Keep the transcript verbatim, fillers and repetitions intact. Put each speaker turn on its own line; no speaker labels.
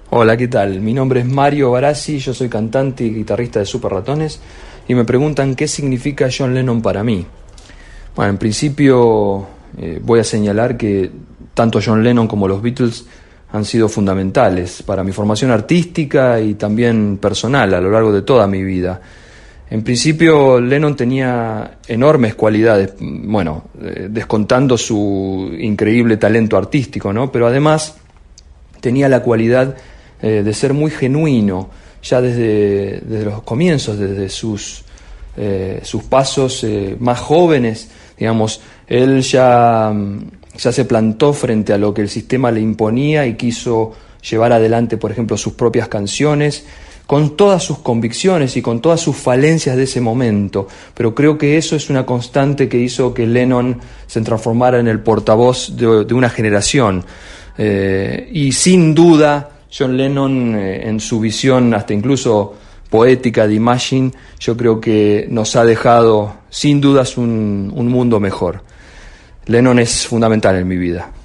Hola, ¿qué tal? Mi nombre es Mario Barassi, yo soy cantante y guitarrista de Super Ratones y me preguntan qué significa John Lennon para mí. Bueno, en principio eh, voy a señalar que tanto John Lennon como los Beatles han sido fundamentales para mi formación artística y también personal a lo largo de toda mi vida. En principio, Lennon tenía enormes cualidades, bueno, eh, descontando su increíble talento artístico, ¿no? Pero además tenía la cualidad eh, de ser muy genuino, ya desde, desde los comienzos, desde sus, eh, sus pasos eh, más jóvenes, digamos, él ya, ya se plantó frente a lo que el sistema le imponía y quiso llevar adelante, por ejemplo, sus propias canciones, con todas sus convicciones y con todas sus falencias de ese momento, pero creo que eso es una constante que hizo que Lennon se transformara en el portavoz de, de una generación. Eh, y sin duda, John Lennon, eh, en su visión hasta incluso poética de Imagine, yo creo que nos ha dejado sin dudas un, un mundo mejor. Lennon es fundamental en mi vida.